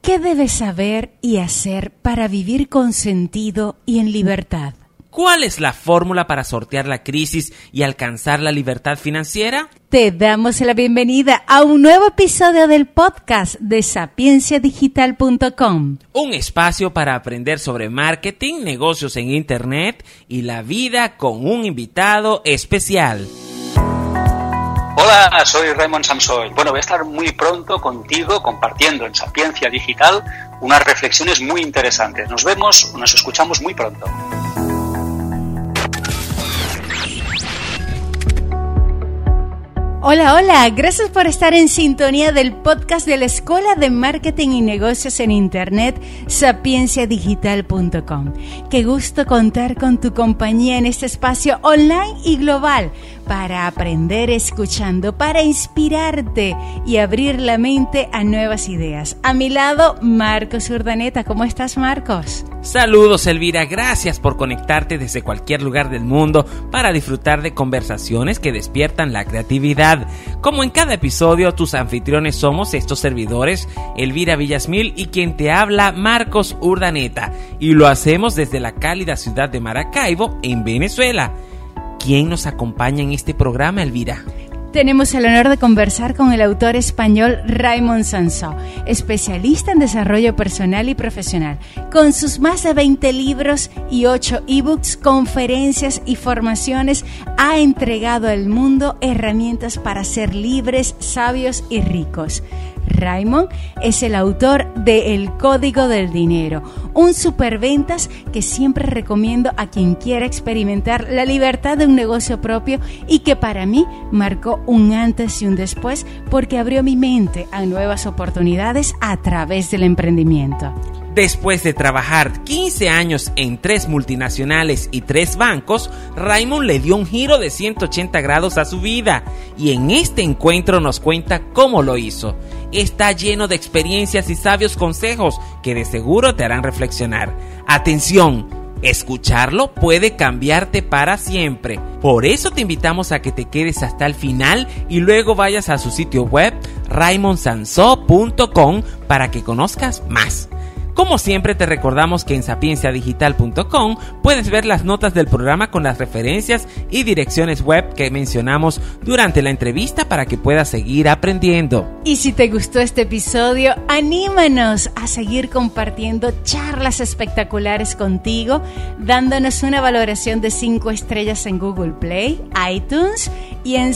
¿Qué debes saber y hacer para vivir con sentido y en libertad? ¿Cuál es la fórmula para sortear la crisis y alcanzar la libertad financiera? Te damos la bienvenida a un nuevo episodio del podcast de SapienciaDigital.com. Un espacio para aprender sobre marketing, negocios en Internet y la vida con un invitado especial. Hola, soy Raymond Sansoy. Bueno, voy a estar muy pronto contigo compartiendo en Sapiencia Digital unas reflexiones muy interesantes. Nos escuchamos muy pronto. Hola, gracias por estar en sintonía del podcast de la Escuela de Marketing y Negocios en Internet, SapienciaDigital.com. Qué gusto contar con tu compañía en este espacio online y global para aprender escuchando, para inspirarte y abrir la mente a nuevas ideas. A mi lado, Marcos Urdaneta. ¿Cómo estás, Marcos? Saludos, Elvira. Gracias por conectarte desde cualquier lugar del mundo para disfrutar de conversaciones que despiertan la creatividad. Como en cada episodio, tus anfitriones somos estos servidores, Elvira Villasmil y quien te habla, Marcos Urdaneta. Y lo hacemos desde la cálida ciudad de Maracaibo, en Venezuela. ¿Quién nos acompaña en este programa, Elvira? Tenemos el honor de conversar con el autor español Raymond Sansó, especialista en desarrollo personal y profesional. Con sus más de 20 libros y 8 ebooks, conferencias y formaciones, ha entregado al mundo herramientas para ser libres, sabios y ricos. Raymond es el autor de El Código del Dinero, un superventas que siempre recomiendo a quien quiera experimentar la libertad de un negocio propio y que para mí marcó un antes y un después porque abrió mi mente a nuevas oportunidades a través del emprendimiento. Después de trabajar 15 años en 3 multinacionales y 3 bancos, Raymond le dio un giro de 180 grados a su vida y en este encuentro nos cuenta cómo lo hizo. Está lleno de experiencias y sabios consejos que de seguro te harán reflexionar. ¡Atención! Escucharlo puede cambiarte para siempre. Por eso te invitamos a que te quedes hasta el final y luego vayas a su sitio web raymondsanso.com para que conozcas más. Como siempre te recordamos que en SapienciaDigital.com puedes ver las notas del programa con las referencias y direcciones web que mencionamos durante la entrevista para que puedas seguir aprendiendo. Y si te gustó este episodio, anímanos a seguir compartiendo charlas espectaculares contigo, dándonos una valoración de 5 estrellas en Google Play, iTunes y en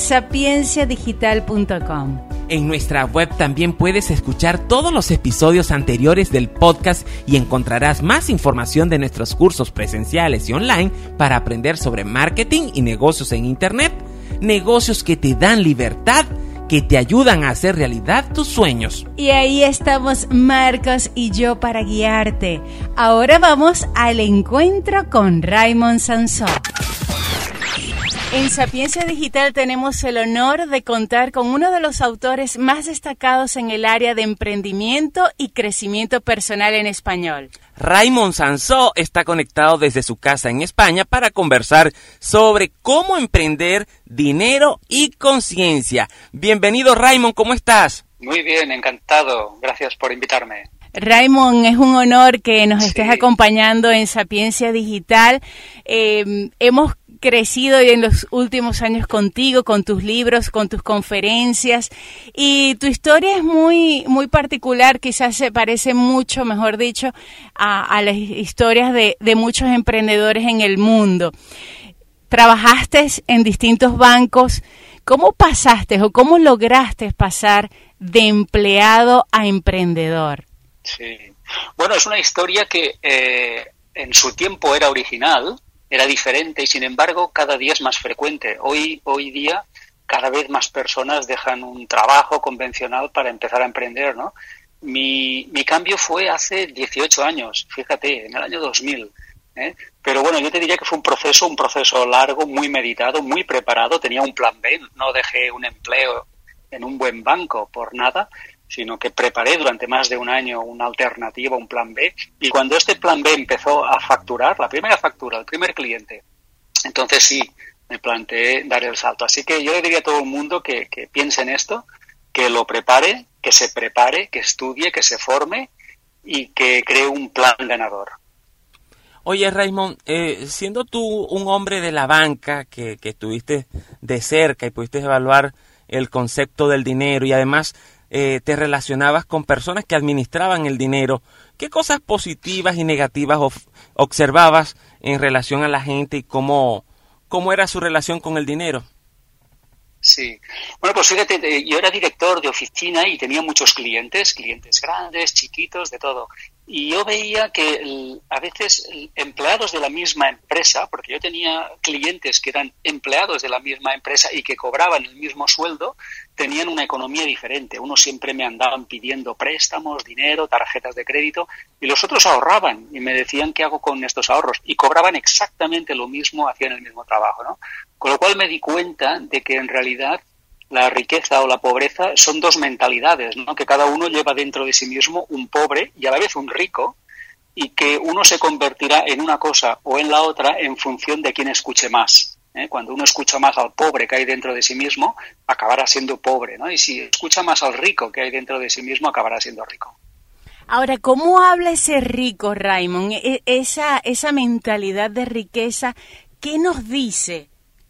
SapienciaDigital.com. En nuestra web también puedes escuchar todos los episodios anteriores del podcast y encontrarás más información de nuestros cursos presenciales y online para aprender sobre marketing y negocios en Internet, negocios que te dan libertad, que te ayudan a hacer realidad tus sueños. Y ahí estamos Marcos y yo para guiarte. Ahora vamos al encuentro con Raymond Sansó. En Sapiencia Digital tenemos el honor de contar con uno de los autores más destacados en el área de emprendimiento y crecimiento personal en español. Raymond Sansó está conectado desde su casa en España para conversar sobre cómo emprender, dinero y conciencia. Bienvenido, Raymond, ¿cómo estás? Muy bien, encantado. Gracias por invitarme. Raymond, es un honor que nos estés acompañando en Sapiencia Digital. Hemos crecido en los últimos años contigo, con tus libros, con tus conferencias, y tu historia es muy, muy particular, quizás se parece mucho, mejor dicho, a las historias de muchos emprendedores en el mundo. Trabajaste en distintos bancos. ¿Cómo pasaste o cómo lograste pasar de empleado a emprendedor? Sí, bueno, es una historia que en su tiempo era original, era diferente y sin embargo cada día es más frecuente. Hoy día cada vez más personas dejan un trabajo convencional para empezar a emprender, ¿no? Mi cambio fue hace 18 años, fíjate, en el año 2000. Pero bueno, yo te diría que fue un proceso largo, muy meditado, muy preparado. Tenía un plan B, no dejé un empleo en un buen banco por nada, sino que preparé durante más de un año una alternativa, un plan B. Y cuando este plan B empezó a facturar, la primera factura, el primer cliente, entonces sí, me planteé dar el salto. Así que yo le diría a todo el mundo que piense en esto, que lo prepare, que se prepare, que estudie, que se forme y que cree un plan ganador. Oye, Raymond, siendo tú un hombre de la banca que estuviste de cerca y pudiste evaluar el concepto del dinero y además te relacionabas con personas que administraban el dinero, ¿qué cosas positivas y negativas observabas en relación a la gente y cómo era su relación con el dinero? Sí. Bueno, pues fíjate, yo era director de oficina y tenía muchos clientes grandes, chiquitos, de todo. Y yo veía que a veces empleados de la misma empresa, porque yo tenía clientes que eran empleados de la misma empresa y que cobraban el mismo sueldo, tenían una economía diferente. Unos siempre me andaban pidiendo préstamos, dinero, tarjetas de crédito, y los otros ahorraban y me decían qué hago con estos ahorros. Y cobraban exactamente lo mismo, hacían el mismo trabajo, ¿no? Con lo cual me di cuenta de que en realidad la riqueza o la pobreza son dos mentalidades, ¿no? Que cada uno lleva dentro de sí mismo un pobre y a la vez un rico, y que uno se convertirá en una cosa o en la otra en función de quién escuche más. Cuando uno escucha más al pobre que hay dentro de sí mismo, acabará siendo pobre, ¿no? Y si escucha más al rico que hay dentro de sí mismo, acabará siendo rico. Ahora, ¿cómo habla ese rico, Raymond? Esa mentalidad de riqueza, ¿qué nos dice?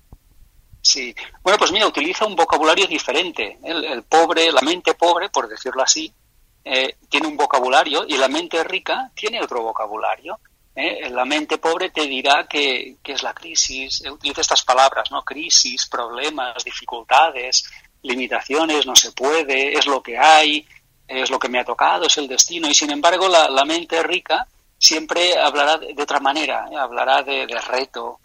Sí, bueno, pues mira, utiliza un vocabulario diferente. El pobre, la mente pobre, por decirlo así, tiene un vocabulario, y la mente rica tiene otro vocabulario. La mente pobre te dirá que es la crisis, utiliza estas palabras, ¿no? Crisis, problemas, dificultades, limitaciones, no se puede, es lo que hay, es lo que me ha tocado, es el destino. Y sin embargo, la mente rica siempre hablará de otra manera, hablará de reto,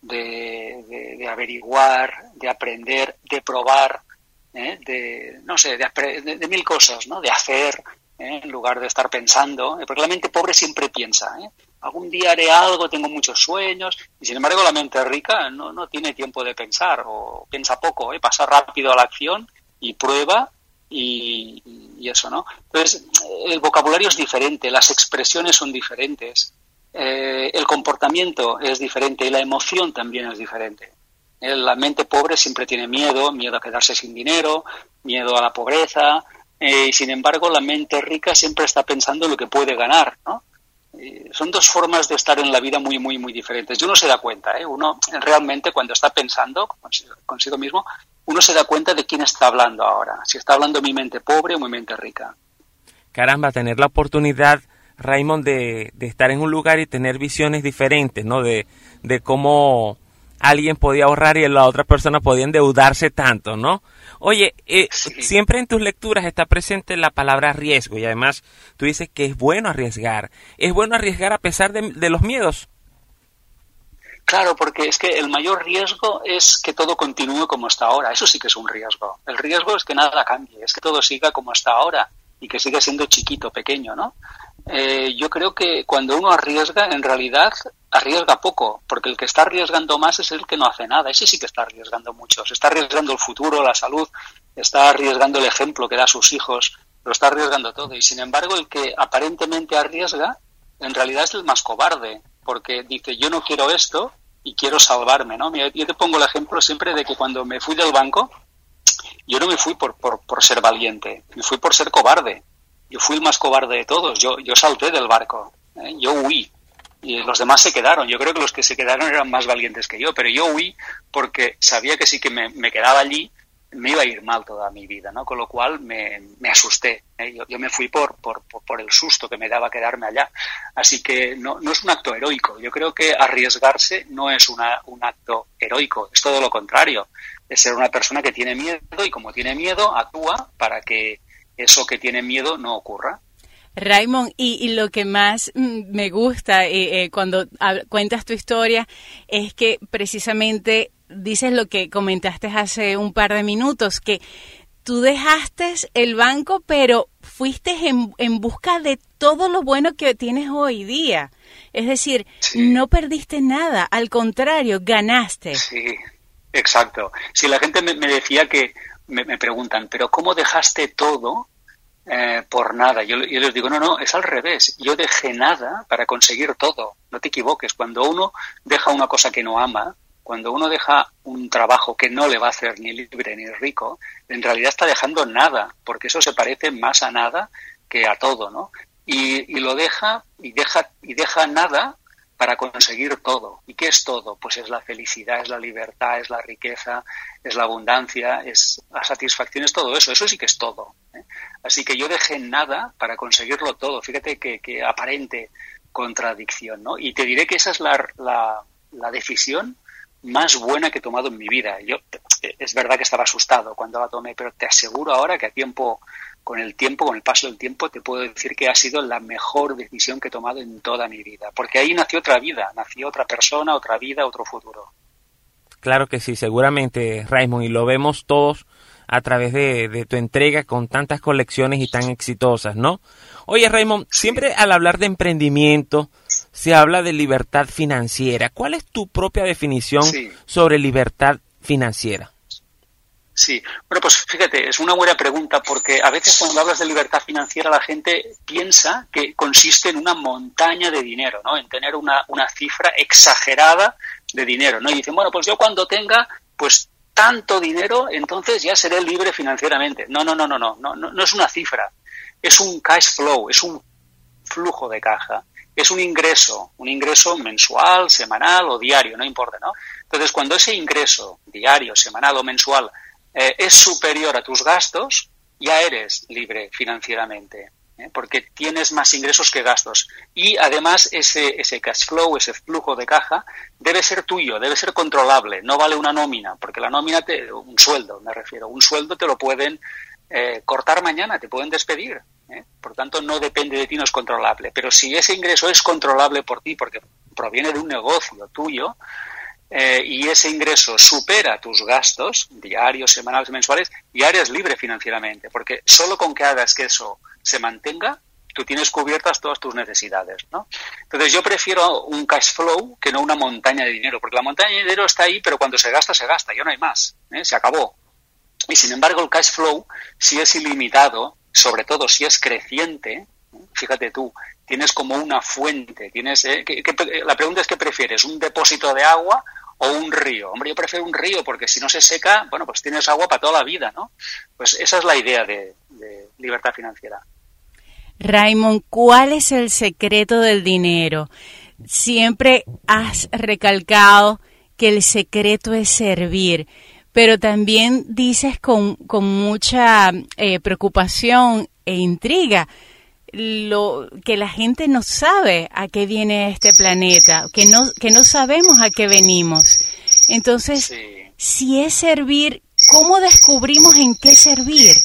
de averiguar, de aprender, de probar, de mil cosas, ¿no? De hacer, en lugar de estar pensando, porque la mente pobre siempre piensa, algún día haré algo, tengo muchos sueños, y sin embargo la mente rica no tiene tiempo de pensar, o piensa poco, pasa rápido a la acción y prueba, y eso, ¿no? Entonces, el vocabulario es diferente, las expresiones son diferentes, el comportamiento es diferente y la emoción también es diferente. La mente pobre siempre tiene miedo a quedarse sin dinero, miedo a la pobreza, y sin embargo la mente rica siempre está pensando en lo que puede ganar, ¿no? Son dos formas de estar en la vida muy, muy, muy diferentes. Y uno se da cuenta, uno realmente cuando está pensando consigo mismo, uno se da cuenta de quién está hablando ahora, si está hablando mi mente pobre o mi mente rica. Caramba, tener la oportunidad, Raymond, de estar en un lugar y tener visiones diferentes, ¿no? De cómo alguien podía ahorrar y la otra persona podía endeudarse tanto, ¿no? Oye, Sí. siempre en tus lecturas está presente la palabra riesgo, y además tú dices que es bueno arriesgar. ¿Es bueno arriesgar a pesar de los miedos? Claro, porque es que el mayor riesgo es que todo continúe como está ahora. Eso sí que es un riesgo. El riesgo es que nada cambie, es que todo siga como está ahora y que siga siendo chiquito, pequeño, ¿no? Yo creo que cuando uno arriesga, en realidad arriesga poco, porque el que está arriesgando más es el que no hace nada. Ese sí que está arriesgando mucho. Se está arriesgando el futuro, la salud, está arriesgando el ejemplo que da a sus hijos, lo está arriesgando todo. Y sin embargo, el que aparentemente arriesga, en realidad es el más cobarde, porque dice, yo no quiero esto y quiero salvarme, ¿no? Mira, yo te pongo el ejemplo siempre de que cuando me fui del banco, yo no me fui por ser valiente, me fui por ser cobarde. Yo fui el más cobarde de todos, yo salté del barco, yo huí, y los demás se quedaron. Yo creo que los que se quedaron eran más valientes que yo, pero yo huí porque sabía que si que me quedaba allí me iba a ir mal toda mi vida, ¿no? Con lo cual me asusté, yo me fui por el susto que me daba quedarme allá. Así que no es un acto heroico. Yo creo que arriesgarse no es un acto heroico, es todo lo contrario. Es ser una persona que tiene miedo, y como tiene miedo, actúa para que eso que tiene miedo no ocurra. Raymond, y lo que más me gusta cuando cuentas tu historia es que precisamente dices lo que comentaste hace un par de minutos, que tú dejaste el banco, pero fuiste en busca de todo lo bueno que tienes hoy día. Es decir, Sí. no perdiste nada, al contrario, ganaste. Sí, exacto. Si la gente me decía que, me preguntan, ¿pero cómo dejaste todo por nada? Yo les digo, no, es al revés. Yo dejé nada para conseguir todo. No te equivoques. Cuando uno deja una cosa que no ama, cuando uno deja un trabajo que no le va a hacer ni libre ni rico, en realidad está dejando nada, porque eso se parece más a nada que a todo, ¿no? y lo deja nada para conseguir todo. ¿Y qué es todo? Pues es la felicidad, es la libertad, es la riqueza, es la abundancia, es la satisfacción, es todo eso. Eso sí que es todo, ¿eh? Así que yo dejé nada para conseguirlo todo. Fíjate que aparente contradicción, ¿no? Y te diré que esa es la decisión más buena que he tomado en mi vida. Yo, es verdad que estaba asustado cuando la tomé, pero te aseguro ahora que con el paso del tiempo, te puedo decir que ha sido la mejor decisión que he tomado en toda mi vida. Porque ahí nació otra vida, nació otra persona, otra vida, otro futuro. Claro que sí, seguramente, Raymond, y lo vemos todos a través de tu entrega con tantas colecciones y tan exitosas, ¿no? Oye, Raymond, siempre al hablar de emprendimiento se habla de libertad financiera. ¿Cuál es tu propia definición sobre libertad financiera? Sí, bueno, pues fíjate, es una buena pregunta porque a veces cuando hablas de libertad financiera la gente piensa que consiste en una montaña de dinero, ¿no? En tener una cifra exagerada de dinero, ¿no? Y dicen, bueno, pues yo cuando tenga pues tanto dinero, entonces ya seré libre financieramente. No es una cifra, es un cash flow, es un flujo de caja, es un ingreso mensual, semanal o diario, no importa, ¿no? Entonces, cuando ese ingreso diario, semanal o mensual es superior a tus gastos, ya eres libre financieramente, porque tienes más ingresos que gastos. Y además ese cash flow, ese flujo de caja, debe ser tuyo, debe ser controlable, no vale una nómina, porque la nómina, un sueldo te lo pueden cortar mañana, te pueden despedir. Por tanto, no depende de ti, no es controlable. Pero si ese ingreso es controlable por ti, porque proviene de un negocio tuyo, y ese ingreso supera tus gastos diarios, semanales, mensuales, ya eres libre financieramente, porque solo con que hagas que eso se mantenga, tú tienes cubiertas todas tus necesidades, ¿no? Entonces yo prefiero un cash flow que no una montaña de dinero, porque la montaña de dinero está ahí, pero cuando se gasta, ya no hay más, se acabó. Y sin embargo el cash flow, si es ilimitado, sobre todo si es creciente, fíjate tú, tienes como una fuente, la pregunta es ¿qué prefieres? ¿Un depósito de agua o un río? Hombre, yo prefiero un río porque si no se seca, bueno, pues tienes agua para toda la vida, ¿no? Pues esa es la idea de libertad financiera. Raymond, ¿cuál es el secreto del dinero? Siempre has recalcado que el secreto es servir, pero también dices con mucha preocupación e intriga que la gente no sabe a qué viene este planeta, que no sabemos a qué venimos. Entonces, si es servir, ¿cómo descubrimos en qué servir?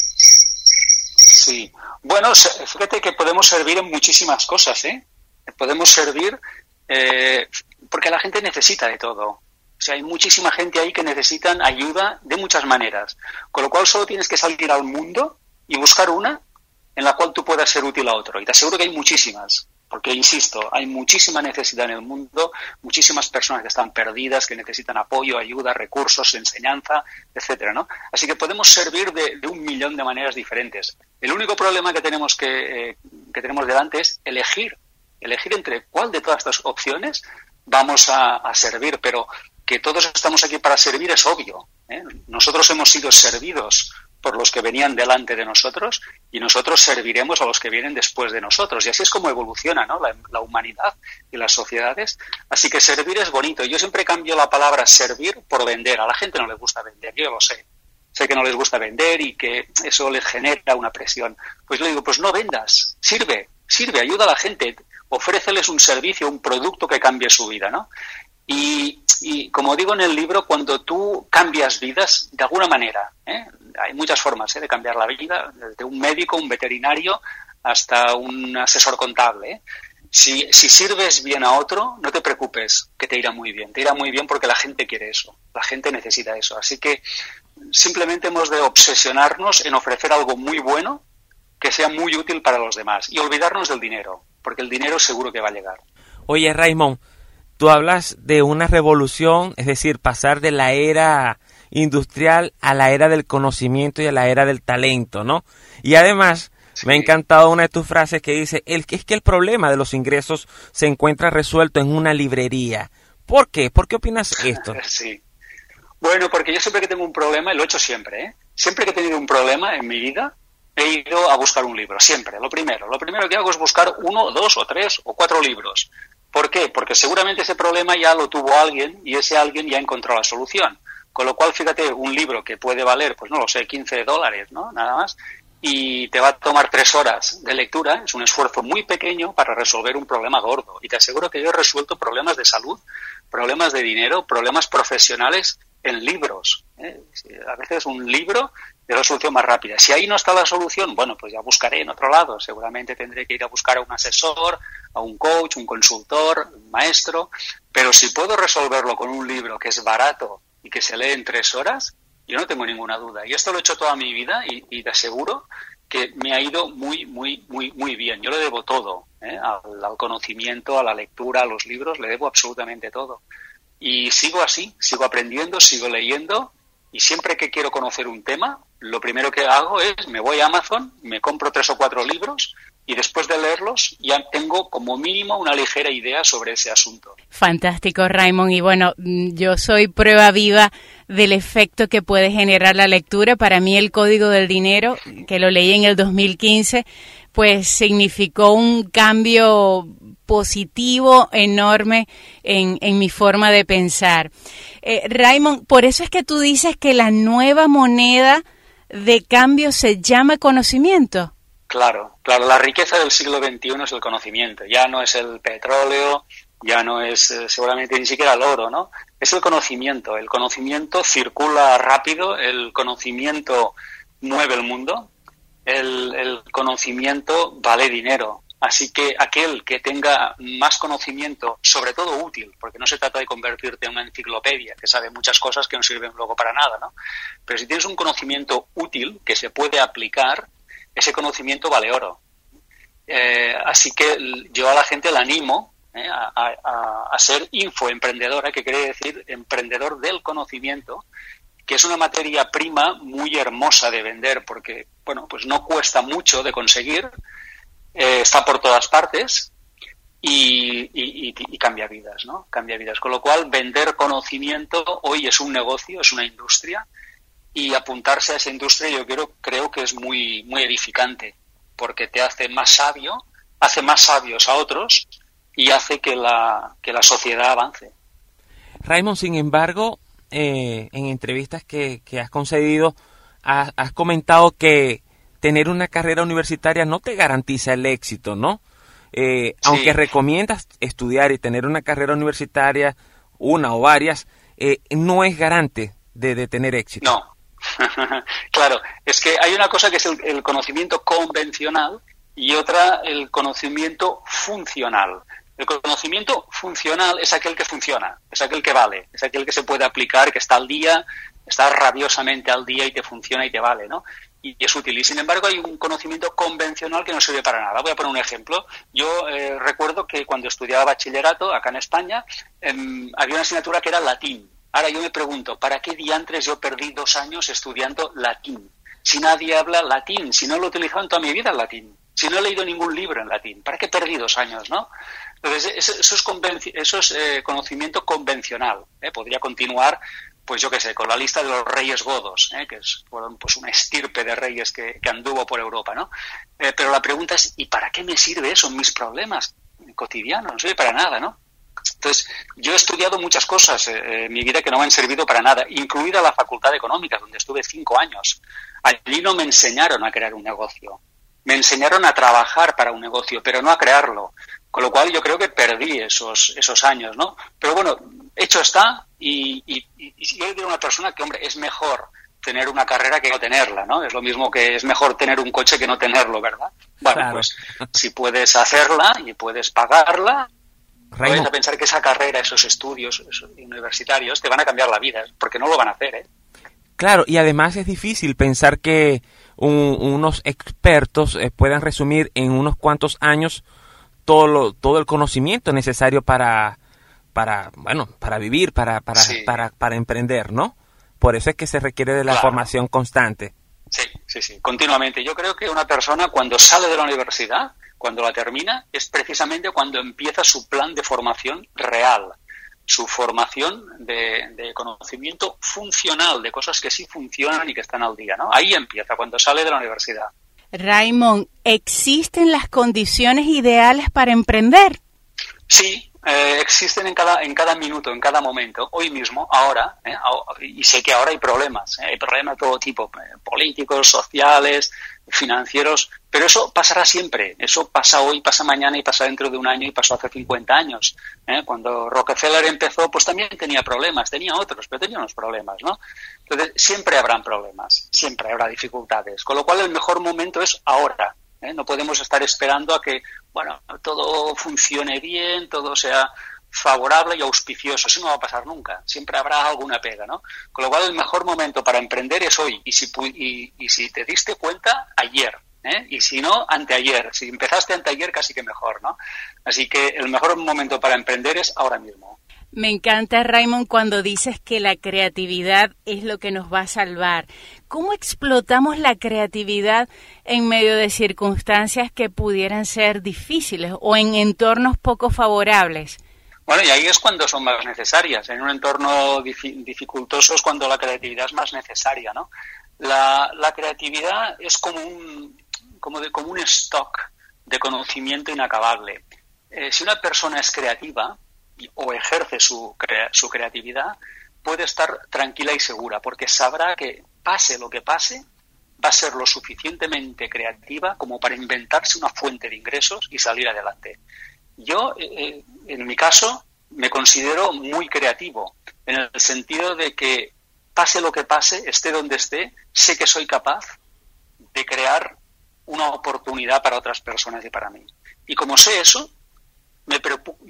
Sí, bueno, fíjate que podemos servir en muchísimas cosas, Podemos servir porque la gente necesita de todo. O sea, hay muchísima gente ahí que necesitan ayuda de muchas maneras. Con lo cual solo tienes que salir al mundo y buscar una en la cual tú puedas ser útil a otro. Y te aseguro que hay muchísimas, porque, insisto, hay muchísima necesidad en el mundo, muchísimas personas que están perdidas, que necesitan apoyo, ayuda, recursos, enseñanza, etcétera, ¿no? Así que podemos servir de un millón de maneras diferentes. El único problema que tenemos delante es elegir entre cuál de todas estas opciones vamos a servir, pero que todos estamos aquí para servir es obvio, Nosotros hemos sido servidos por los que venían delante de nosotros y nosotros serviremos a los que vienen después de nosotros. Y así es como evoluciona, ¿no? la humanidad y las sociedades. Así que servir es bonito. Yo siempre cambio la palabra servir por vender. A la gente no le gusta vender, yo lo sé. Sé que no les gusta vender y que eso les genera una presión. Pues le digo, pues no vendas, sirve, ayuda a la gente, ofréceles un servicio, un producto que cambie su vida, ¿no? Y como digo en el libro, cuando tú cambias vidas, de alguna manera, hay muchas formas de cambiar la vida, desde un médico, un veterinario, hasta un asesor contable. Si sirves bien a otro, no te preocupes, que te irá muy bien. Te irá muy bien porque la gente quiere eso, la gente necesita eso. Así que simplemente hemos de obsesionarnos en ofrecer algo muy bueno que sea muy útil para los demás y olvidarnos del dinero, porque el dinero seguro que va a llegar. Oye, Raymond, tú hablas de una revolución, es decir, pasar de la era industrial a la era del conocimiento y a la era del talento, ¿no? Y además, me ha encantado una de tus frases que dice, es que el problema de los ingresos se encuentra resuelto en una librería. ¿Por qué? ¿Por qué opinas esto? Sí. Bueno, porque yo siempre que tengo un problema, y lo he hecho siempre, siempre que he tenido un problema en mi vida, he ido a buscar un libro, siempre. Lo primero que hago es buscar 1, 2 o 3 o 4 libros. ¿Por qué? Porque seguramente ese problema ya lo tuvo alguien y ese alguien ya encontró la solución. Con lo cual, fíjate, un libro que puede valer, pues no lo sé, $15, ¿no? Nada más, y te va a tomar 3 horas de lectura, es un esfuerzo muy pequeño para resolver un problema gordo. Y te aseguro que yo he resuelto problemas de salud, problemas de dinero, problemas profesionales en libros. A veces un libro es la solución más rápida. Si ahí no está la solución, bueno, pues ya buscaré en otro lado. Seguramente tendré que ir a buscar a un asesor, a un coach, un consultor, un maestro. Pero si puedo resolverlo con un libro que es barato y que se lee en 3 horas, yo no tengo ninguna duda. Y esto lo he hecho toda mi vida y te aseguro que me ha ido muy, muy, muy, muy bien. Yo le debo todo, al conocimiento, a la lectura, a los libros, le debo absolutamente todo. Y sigo así, sigo aprendiendo, sigo leyendo, y siempre que quiero conocer un tema, lo primero que hago es me voy a Amazon, me compro 3 o 4 libros y después de leerlos ya tengo como mínimo una ligera idea sobre ese asunto. Fantástico, Raymond. Y bueno, yo soy prueba viva del efecto que puede generar la lectura. Para mí el Código del Dinero, que lo leí en el 2015, pues significó un cambio positivo enorme en mi forma de pensar. Raymond, por eso es que tú dices que la nueva moneda de cambio se llama conocimiento. Claro, la riqueza del siglo XXI es el conocimiento, ya no es el petróleo, ya no es seguramente ni siquiera el oro, ¿no? Es el conocimiento circula rápido, el conocimiento mueve el mundo, el conocimiento vale dinero. Así que aquel que tenga más conocimiento, sobre todo útil, porque no se trata de convertirte en una enciclopedia que sabe muchas cosas que no sirven luego para nada, ¿no? Pero si tienes un conocimiento útil que se puede aplicar, ese conocimiento vale oro. Así que yo a la gente la animo a ser infoemprendedora, que quiere decir emprendedor del conocimiento, que es una materia prima muy hermosa de vender porque, bueno, pues no cuesta mucho de conseguir, está por todas partes y cambia vidas, ¿no? Cambia vidas. Con lo cual, vender conocimiento hoy es un negocio, es una industria, y apuntarse a esa industria yo creo que es muy, muy edificante, porque te hace más sabio, hace más sabios a otros y hace que la sociedad avance. Raymond, sin embargo, en entrevistas que has concedido, has comentado que tener una carrera universitaria no te garantiza el éxito, ¿no? Aunque recomiendas estudiar y tener una carrera universitaria, una o varias, no es garante de tener éxito. No. Claro, es que hay una cosa que es el conocimiento convencional y otra el conocimiento funcional. El conocimiento funcional es aquel que funciona, es aquel que vale, es aquel que se puede aplicar, que está al día, está rabiosamente al día y te funciona y te vale, ¿no? Y es útil. Y sin embargo hay un conocimiento convencional que no sirve para nada. Voy a poner un ejemplo. Yo recuerdo que cuando estudiaba bachillerato acá en España había una asignatura que era latín. Ahora yo me pregunto, ¿para qué diantres yo perdí 2 años estudiando latín? Si nadie habla latín, si no lo he utilizado en toda mi vida el latín, si no he leído ningún libro en latín, ¿para qué perdí 2 años, no? Entonces, eso es conocimiento convencional. Podría continuar, pues yo qué sé, con la lista de los reyes godos, que fueron pues una estirpe de reyes que anduvo por Europa, ¿no? Pero la pregunta es, ¿y para qué me sirve eso en mis problemas cotidianos? No sirve para nada, ¿no? Entonces, yo he estudiado muchas cosas en mi vida que no me han servido para nada, incluida la Facultad de Económicas, donde estuve 5 años. Allí no me enseñaron a crear un negocio. Me enseñaron a trabajar para un negocio, pero no a crearlo. Con lo cual yo creo que perdí esos años, ¿no? Pero bueno, hecho está y yo le digo a una persona que, hombre, es mejor tener una carrera que no tenerla, ¿no? Es lo mismo que es mejor tener un coche que no tenerlo, ¿verdad? Bueno, claro. Pues si puedes hacerla y puedes pagarla, puedes pensar que esa carrera, esos estudios universitarios te van a cambiar la vida, porque no lo van a hacer, ¿eh? Claro, y además es difícil pensar que unos expertos puedan resumir en unos cuantos años todo el conocimiento necesario para vivir, para emprender, ¿no? Por eso es que se requiere de la formación constante. Sí, continuamente. Yo creo que una persona cuando sale de la universidad, cuando la termina, es precisamente cuando empieza su plan de formación real, su formación de conocimiento funcional, de cosas que sí funcionan y que están al día, ¿no? Ahí empieza, cuando sale de la universidad. Raymond, ¿existen las condiciones ideales para emprender? Sí, existen en cada minuto, en cada momento, hoy mismo, ahora, y sé que ahora hay problemas de todo tipo, políticos, sociales, financieros, pero eso pasará siempre, eso pasa hoy, pasa mañana y pasa dentro de un año y pasó hace 50 años. Cuando Rockefeller empezó, pues también tenía problemas, tenía otros, pero tenía unos problemas, ¿no? Entonces, siempre habrán problemas, siempre habrá dificultades, con lo cual el mejor momento es ahora. No podemos estar esperando a que, bueno, todo funcione bien, todo sea favorable y auspicioso. Eso no va a pasar nunca. Siempre habrá alguna pega, ¿no? Con lo cual, el mejor momento para emprender es hoy. Y si te diste cuenta, ayer. Y si no, anteayer. Si empezaste anteayer, casi que mejor, ¿no? Así que el mejor momento para emprender es ahora mismo. Me encanta, Raymond, cuando dices que la creatividad es lo que nos va a salvar. ¿Cómo explotamos la creatividad en medio de circunstancias que pudieran ser difíciles o en entornos poco favorables? Bueno, y ahí es cuando son más necesarias. En un entorno dificultoso es cuando la creatividad es más necesaria, ¿no? La creatividad es como un stock de conocimiento inacabable. Si una persona es creativa o ejerce su creatividad, puede estar tranquila y segura, porque sabrá que pase lo que pase, va a ser lo suficientemente creativa como para inventarse una fuente de ingresos y salir adelante. Yo, en mi caso, me considero muy creativo, en el sentido de que pase lo que pase, esté donde esté, sé que soy capaz de crear una oportunidad para otras personas y para mí. Y como sé eso, me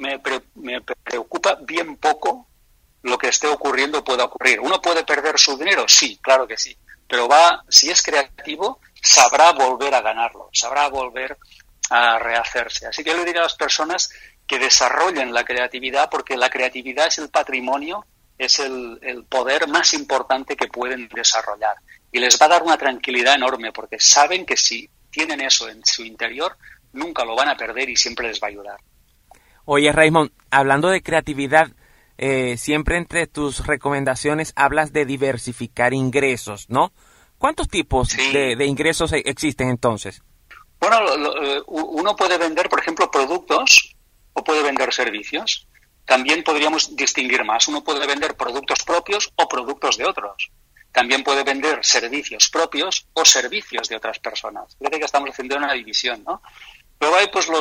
preocupa bien poco lo que esté ocurriendo o pueda ocurrir. ¿Uno puede perder su dinero? Sí, claro que sí. Pero si es creativo, sabrá volver a ganarlo, sabrá volver a rehacerse. Así que yo le diría a las personas que desarrollen la creatividad, porque la creatividad es el patrimonio, es el poder más importante que pueden desarrollar. Y les va a dar una tranquilidad enorme, porque saben que si tienen eso en su interior, nunca lo van a perder y siempre les va a ayudar. Oye, Raymond, hablando de creatividad, siempre entre tus recomendaciones hablas de diversificar ingresos, ¿no? ¿Cuántos tipos de ingresos existen entonces? Bueno, uno puede vender, por ejemplo, productos o puede vender servicios. También podríamos distinguir más. Uno puede vender productos propios o productos de otros. También puede vender servicios propios o servicios de otras personas. Fíjate que estamos haciendo una división, ¿no? Luego hay pues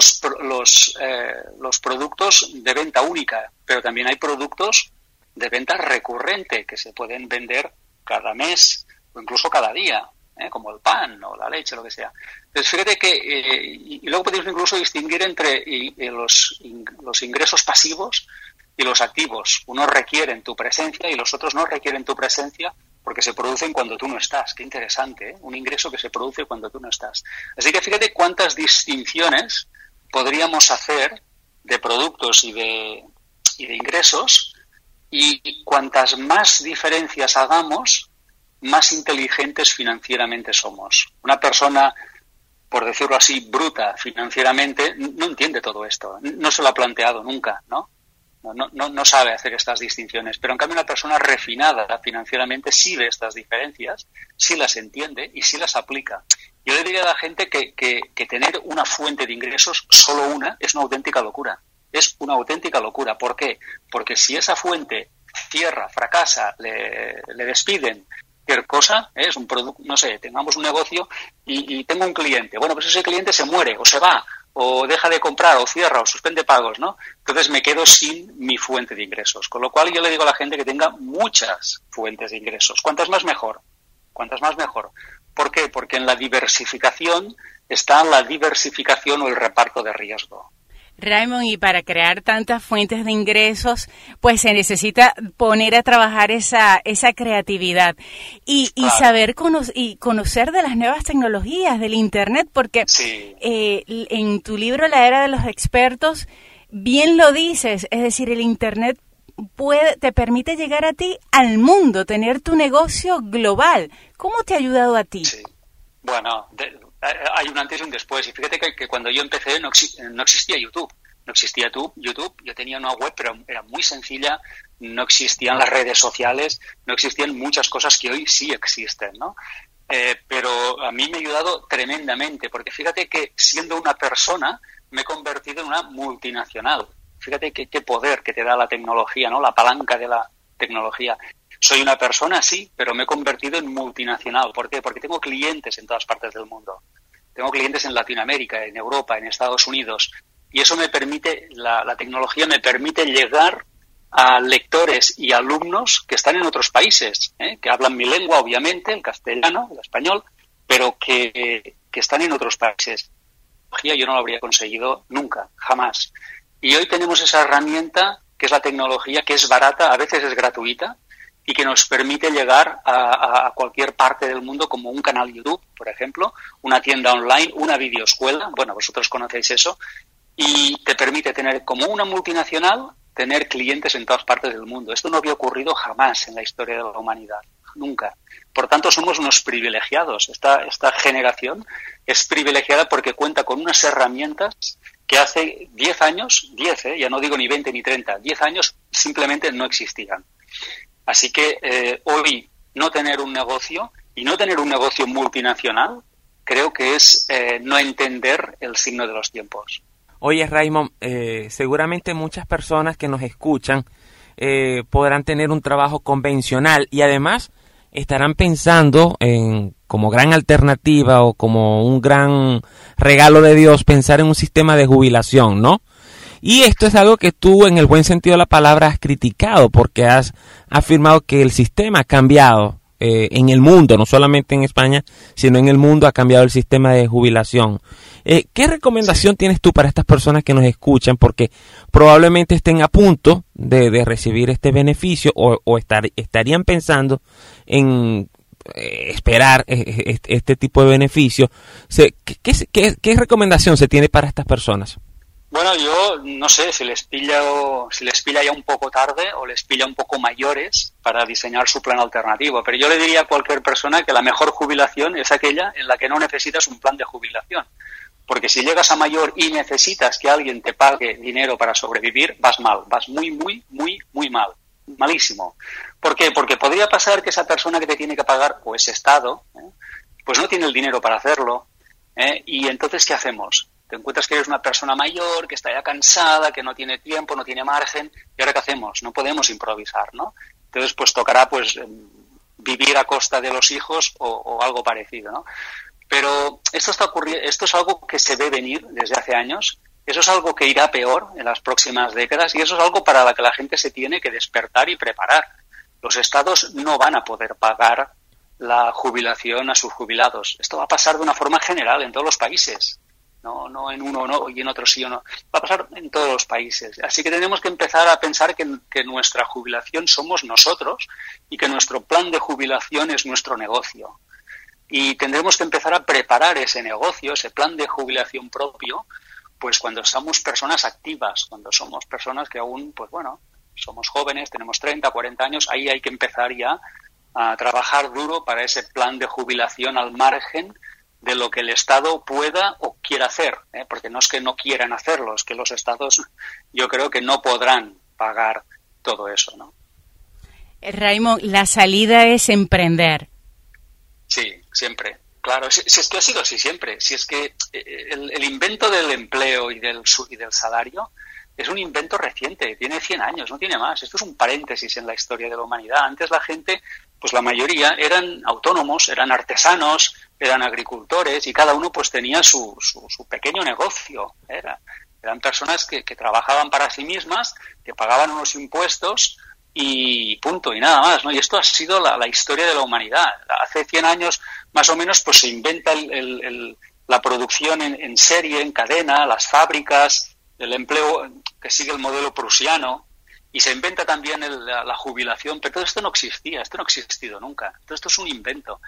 los productos de venta única, pero también hay productos de venta recurrente que se pueden vender cada mes o incluso cada día, como el pan o la leche, lo que sea. Entonces fíjate que y luego podemos incluso distinguir entre los ingresos pasivos y los activos. Unos requieren tu presencia y los otros no requieren tu presencia, porque se producen cuando tú no estás. Qué interesante, ¿eh? Un ingreso que se produce cuando tú no estás. Así que fíjate cuántas distinciones podríamos hacer de productos y de ingresos, y cuantas más diferencias hagamos, más inteligentes financieramente somos. Una persona, por decirlo así, bruta financieramente, no entiende todo esto, no se lo ha planteado nunca, ¿no? No sabe hacer estas distinciones, pero en cambio una persona refinada financieramente sí ve estas diferencias, sí las entiende y sí las aplica. Yo le diría a la gente que tener una fuente de ingresos, solo una, es una auténtica locura. Es una auténtica locura. ¿Por qué? Porque si esa fuente cierra, fracasa, le despiden, cualquier cosa, es un producto, no sé, tengamos un negocio y tengo un cliente. Bueno, pues ese cliente se muere o se va, o deja de comprar, o cierra, o suspende pagos, ¿no? Entonces me quedo sin mi fuente de ingresos. Con lo cual yo le digo a la gente que tenga muchas fuentes de ingresos. Cuantas más mejor. Cuantas más mejor. ¿Por qué? Porque en la diversificación está la diversificación o el reparto de riesgo. Raymond, y para crear tantas fuentes de ingresos, pues se necesita poner a trabajar esa creatividad y saber conocer de las nuevas tecnologías, del Internet, porque en tu libro La Era de los Expertos, bien lo dices, es decir, el Internet te permite llegar a ti, al mundo, tener tu negocio global. ¿Cómo te ha ayudado a ti? Sí. Bueno, hay un antes y un después. Y fíjate que cuando yo empecé no existía YouTube. No existía YouTube. Yo tenía una web, pero era muy sencilla. No existían las redes sociales. No existían muchas cosas que hoy sí existen, ¿no? pero a mí me ha ayudado tremendamente, porque fíjate que siendo una persona me he convertido en una multinacional. Fíjate qué poder que te da la tecnología, ¿no? La palanca de la tecnología. Soy una persona, sí, pero me he convertido en multinacional. ¿Por qué? Porque tengo clientes en todas partes del mundo. Tengo clientes en Latinoamérica, en Europa, en Estados Unidos. Y eso me permite, la tecnología me permite llegar a lectores y alumnos que están en otros países, que hablan mi lengua, obviamente, el castellano, el español, pero que están en otros países. Yo no lo habría conseguido nunca, jamás. Y hoy tenemos esa herramienta, que es la tecnología, que es barata, a veces es gratuita, y que nos permite llegar a cualquier parte del mundo, como un canal YouTube, por ejemplo, una tienda online, una videoescuela, bueno, vosotros conocéis eso, y te permite tener, como una multinacional, tener clientes en todas partes del mundo. Esto no había ocurrido jamás en la historia de la humanidad, nunca. Por tanto, somos unos privilegiados. Esta generación es privilegiada porque cuenta con unas herramientas que hace 10 años, ya no digo ni 20 ni 30, 10 años simplemente no existían. Así que hoy no tener un negocio y no tener un negocio multinacional creo que es no entender el signo de los tiempos. Oye, Raymond, seguramente muchas personas que nos escuchan podrán tener un trabajo convencional y además estarán pensando en, como gran alternativa o como un gran regalo de Dios, pensar en un sistema de jubilación, ¿no? Y esto es algo que tú, en el buen sentido de la palabra, has criticado porque has afirmado que el sistema ha cambiado en el mundo, no solamente en España, sino en el mundo ha cambiado el sistema de jubilación. ¿Qué recomendación tienes tú para estas personas que nos escuchan? Porque probablemente estén a punto de recibir este beneficio o estarían pensando en esperar este tipo de beneficio. ¿Qué recomendación se tiene para estas personas? Bueno, yo no sé si les pilla ya un poco tarde o les pilla un poco mayores para diseñar su plan alternativo, pero yo le diría a cualquier persona que la mejor jubilación es aquella en la que no necesitas un plan de jubilación, porque si llegas a mayor y necesitas que alguien te pague dinero para sobrevivir, vas mal, vas muy mal, malísimo. ¿Por qué? Porque podría pasar que esa persona que te tiene que pagar, o ese Estado, pues no tiene el dinero para hacerlo, y entonces ¿qué hacemos? Te encuentras que eres una persona mayor, que está ya cansada, que no tiene tiempo, no tiene margen, ¿y ahora qué hacemos? No podemos improvisar, ¿no? Entonces, pues tocará pues vivir a costa de los hijos o algo parecido, ¿no? Pero esto es algo que se ve venir desde hace años, eso es algo que irá peor en las próximas décadas y eso es algo para lo que la gente se tiene que despertar y preparar. Los estados no van a poder pagar la jubilación a sus jubilados. Esto va a pasar de una forma general en todos los países. No en uno no y en otro sí o no. Va a pasar en todos los países. Así que tenemos que empezar a pensar que nuestra jubilación somos nosotros y que nuestro plan de jubilación es nuestro negocio. Y tendremos que empezar a preparar ese negocio, ese plan de jubilación propio, pues cuando somos personas activas, cuando somos personas que aún, pues bueno, somos jóvenes, tenemos 30, 40 años, ahí hay que empezar ya a trabajar duro para ese plan de jubilación al margen de lo que el Estado pueda o quiera hacer, porque no es que no quieran hacerlo, es que los Estados yo creo que no podrán pagar todo eso, ¿no? Raymond, la salida es emprender. Sí, siempre. Claro, si es que ha sido así siempre. Si es que el invento del empleo y del salario es un invento reciente, tiene 100 años, no tiene más. Esto es un paréntesis en la historia de la humanidad. Antes la gente, pues la mayoría eran autónomos, eran artesanos, eran agricultores y cada uno pues tenía su pequeño negocio. Eran personas que trabajaban para sí mismas, que pagaban unos impuestos y punto, y nada más, ¿no? Y esto ha sido la historia de la humanidad. Hace 100 años más o menos pues se inventa la producción en serie, en cadena, las fábricas, el empleo que sigue el modelo prusiano, y se inventa también la jubilación, pero todo esto no existía, esto no ha existido nunca, todo esto es un invento,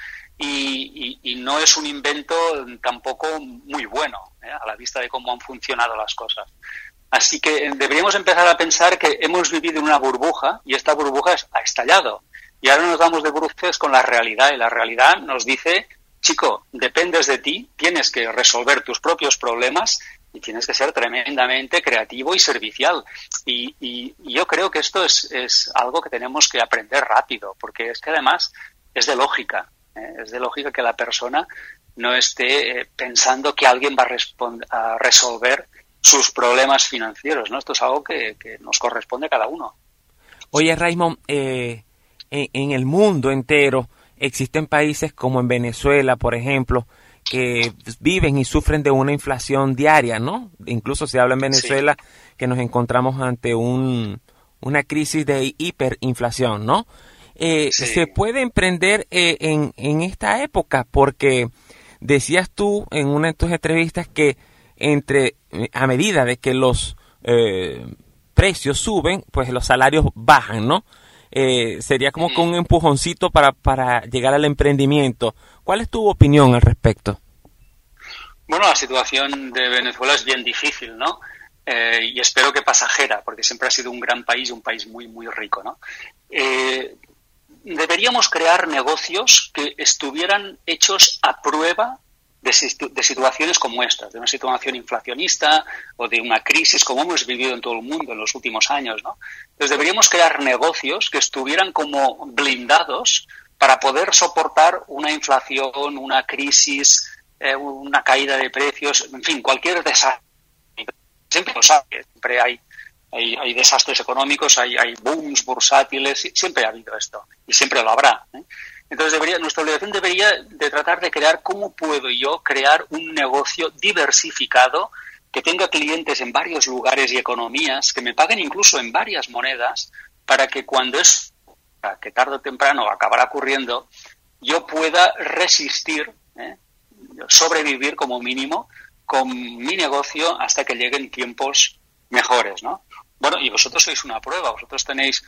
y no es un invento tampoco muy bueno, a la vista de cómo han funcionado las cosas. Así que deberíamos empezar a pensar que hemos vivido en una burbuja, y esta burbuja ha estallado, y ahora nos damos de bruces con la realidad, y la realidad nos dice, chico, dependes de ti, tienes que resolver tus propios problemas, y tienes que ser tremendamente creativo y servicial. Y yo creo que esto es algo que tenemos que aprender rápido, porque es que además es de lógica. Es de lógica que la persona no esté pensando que alguien va a resolver sus problemas financieros, ¿no? Esto es algo que nos corresponde a cada uno. Oye, Raymond, en el mundo entero existen países como en Venezuela, por ejemplo, que viven y sufren de una inflación diaria, ¿no? Incluso se habla en Venezuela que nos encontramos ante una crisis de hiperinflación, ¿no? ¿Se puede emprender en esta época? Porque decías tú en una de tus entrevistas que a medida de que los precios suben, pues los salarios bajan, ¿no? Sería como que un empujoncito para llegar al emprendimiento. ¿Cuál es tu opinión al respecto? Bueno, la situación de Venezuela es bien difícil, ¿no? Y espero que pasajera, porque siempre ha sido un gran país y un país muy, muy rico, ¿no? Deberíamos crear negocios que estuvieran hechos a prueba de situaciones como estas, de una situación inflacionista o de una crisis como hemos vivido en todo el mundo en los últimos años, ¿no? Entonces deberíamos crear negocios que estuvieran como blindados para poder soportar una inflación, una crisis, una caída de precios, en fin, cualquier desastre. Siempre lo sabe, siempre hay desastres económicos, hay booms bursátiles, siempre ha habido esto y siempre lo habrá, ¿eh? Entonces nuestra obligación debería de tratar de crear cómo puedo yo crear un negocio diversificado que tenga clientes en varios lugares y economías, que me paguen incluso en varias monedas, para que cuando que tarde o temprano acabará ocurriendo, yo pueda resistir, sobrevivir como mínimo con mi negocio hasta que lleguen tiempos mejores, ¿no? Bueno, y vosotros sois una prueba, vosotros tenéis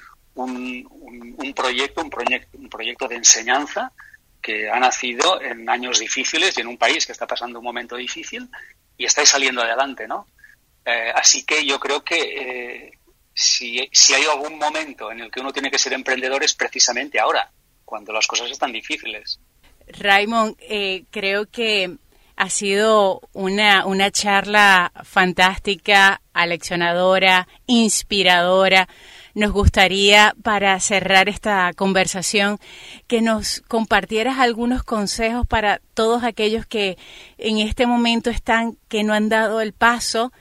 un proyecto de enseñanza que ha nacido en años difíciles y en un país que está pasando un momento difícil y estáis saliendo adelante, ¿no? Así que yo creo que si hay algún momento en el que uno tiene que ser emprendedor es precisamente ahora, cuando las cosas están difíciles. Raymond, creo que ha sido una charla fantástica, aleccionadora, inspiradora. Nos gustaría, para cerrar esta conversación, que nos compartieras algunos consejos para todos aquellos que en este momento que no han dado el paso,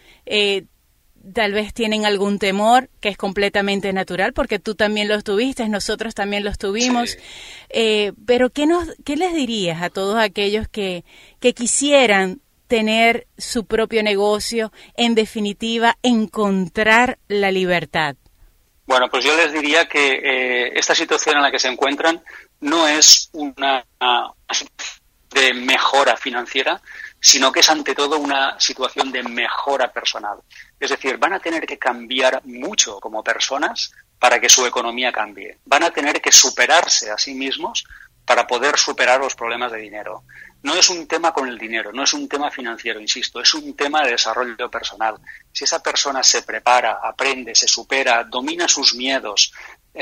tal vez tienen algún temor, que es completamente natural, porque tú también los tuviste, nosotros también los tuvimos. Sí. Pero ¿qué les dirías a todos aquellos que quisieran tener su propio negocio, en definitiva, encontrar la libertad? Bueno, pues yo les diría que esta situación en la que se encuentran no es una de mejora financiera, sino que es ante todo una situación de mejora personal. Es decir, van a tener que cambiar mucho como personas para que su economía cambie. Van a tener que superarse a sí mismos para poder superar los problemas de dinero. No es un tema con el dinero, no es un tema financiero, insisto, es un tema de desarrollo personal. Si esa persona se prepara, aprende, se supera, domina sus miedos,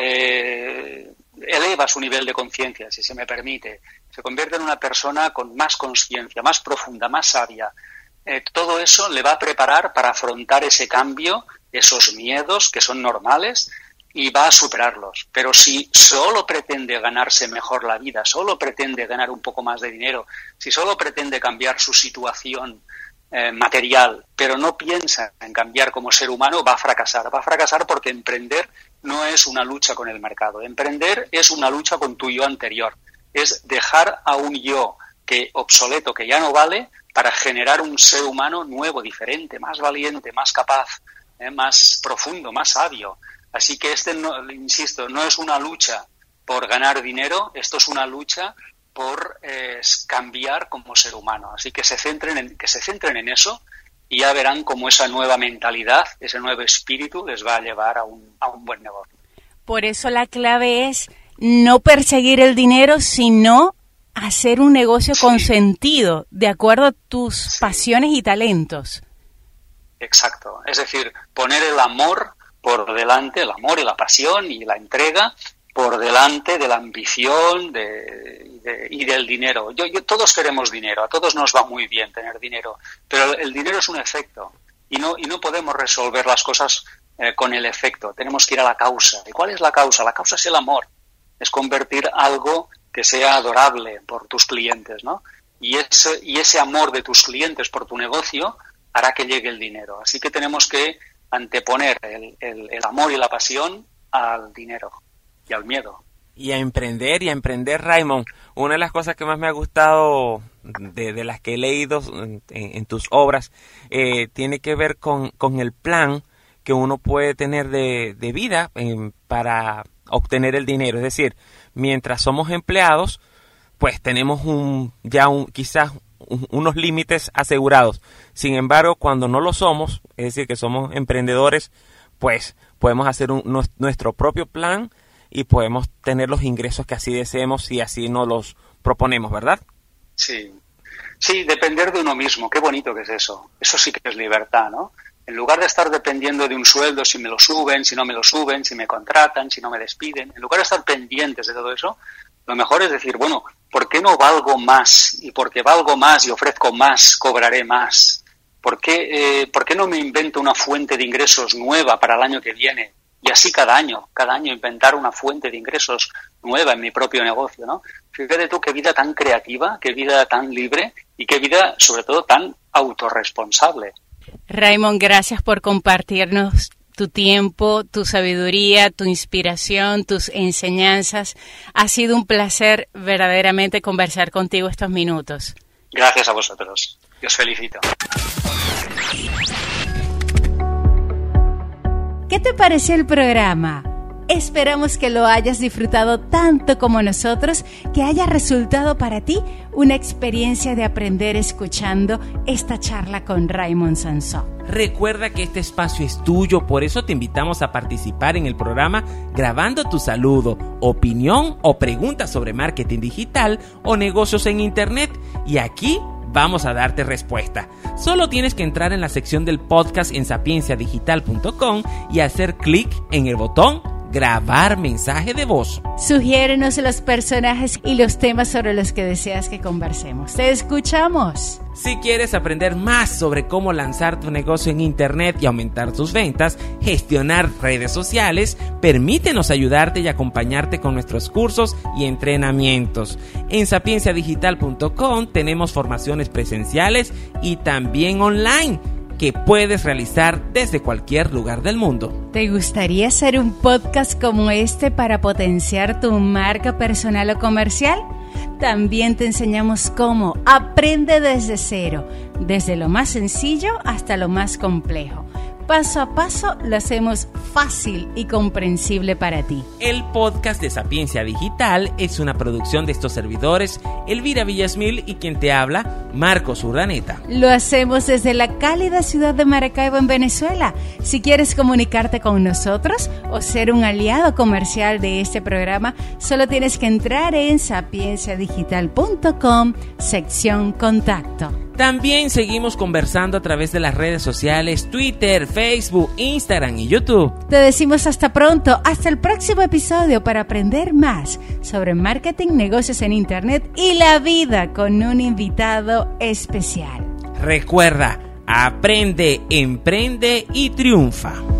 eleva su nivel de conciencia, si se me permite, se convierte en una persona con más conciencia, más profunda, más sabia, todo eso le va a preparar para afrontar ese cambio, esos miedos que son normales, y va a superarlos. Pero si solo pretende ganarse mejor la vida, solo pretende ganar un poco más de dinero, si solo pretende cambiar su situación material, pero no piensa en cambiar como ser humano, va a fracasar. Va a fracasar porque emprender no es una lucha con el mercado. Emprender es una lucha con tu yo anterior. Es dejar a un yo obsoleto, que ya no vale, para generar un ser humano nuevo, diferente, más valiente, más capaz, más profundo, más sabio. Así que insisto, no es una lucha por ganar dinero, esto es una lucha por cambiar como ser humano. Así que se centren en eso y ya verán cómo esa nueva mentalidad, ese nuevo espíritu les va a llevar a un buen negocio. Por eso la clave es no perseguir el dinero, sino hacer un negocio con sentido, de acuerdo a tus pasiones y talentos. Exacto. Es decir, poner el amor por delante, el amor y la pasión y la entrega por delante de la ambición y del dinero. Todos queremos dinero, a todos nos va muy bien tener dinero, pero el dinero es un efecto y no podemos resolver las cosas con el efecto. Tenemos que ir a la causa. ¿Y cuál es la causa? La causa es el amor. Es convertir algo que sea adorable por tus clientes, ¿no? Y ese amor de tus clientes por tu negocio hará que llegue el dinero. Así que tenemos que anteponer el amor y la pasión al dinero y al miedo. Y a emprender, Raymond. Una de las cosas que más me ha gustado de las que he leído en tus obras tiene que ver con el plan que uno puede tener de vida para obtener el dinero. Es decir, mientras somos empleados, pues tenemos quizás unos límites asegurados. Sin embargo, cuando no lo somos, es decir, que somos emprendedores, pues podemos hacer nuestro propio plan y podemos tener los ingresos que así deseemos si así nos los proponemos, ¿verdad? Sí, depender de uno mismo. Qué bonito que es eso. Eso sí que es libertad, ¿no? En lugar de estar dependiendo de un sueldo, si me lo suben, si no me lo suben, si me contratan, si no me despiden, en lugar de estar pendientes de todo eso, lo mejor es decir, bueno, ¿por qué no valgo más? Y porque valgo más y ofrezco más, cobraré más. ¿Por qué no me invento una fuente de ingresos nueva para el año que viene? Y así cada año inventar una fuente de ingresos nueva en mi propio negocio, ¿no? Fíjate tú qué vida tan creativa, qué vida tan libre y qué vida, sobre todo, tan autorresponsable. Raymond, gracias por compartirnos tu tiempo, tu sabiduría, tu inspiración, tus enseñanzas. Ha sido un placer verdaderamente conversar contigo estos minutos. Gracias a vosotros. Yo os felicito. ¿Qué te pareció el programa? Esperamos que lo hayas disfrutado tanto como nosotros, que haya resultado para ti una experiencia de aprender escuchando esta charla con Raymond Sansó. Recuerda que este espacio es tuyo, por eso te invitamos a participar en el programa grabando tu saludo, opinión o pregunta sobre marketing digital o negocios en Internet. Y aquí vamos a darte respuesta. Solo tienes que entrar en la sección del podcast en sapienciadigital.com y hacer clic en el botón grabar mensaje de voz. Sugiérenos los personajes y los temas sobre los que deseas que conversemos. ¡Te escuchamos! Si quieres aprender más sobre cómo lanzar tu negocio en Internet y aumentar tus ventas, gestionar redes sociales, permítenos ayudarte y acompañarte con nuestros cursos y entrenamientos. En sapienciadigital.com tenemos formaciones presenciales y también online que puedes realizar desde cualquier lugar del mundo. ¿Te gustaría hacer un podcast como este para potenciar tu marca personal o comercial? También te enseñamos cómo. Aprende desde cero, desde lo más sencillo hasta lo más complejo. Paso a paso lo hacemos fácil y comprensible para ti. El podcast de Sapiencia Digital es una producción de estos servidores, Elvira Villasmil y quien te habla, Marcos Urdaneta. Lo hacemos desde la cálida ciudad de Maracaibo, en Venezuela. Si quieres comunicarte con nosotros o ser un aliado comercial de este programa, solo tienes que entrar en sapienciadigital.com, sección contacto. También seguimos conversando a través de las redes sociales, Twitter, Facebook, Instagram y YouTube. Te decimos hasta pronto, hasta el próximo episodio para aprender más sobre marketing, negocios en Internet y la vida con un invitado especial. Recuerda, aprende, emprende y triunfa.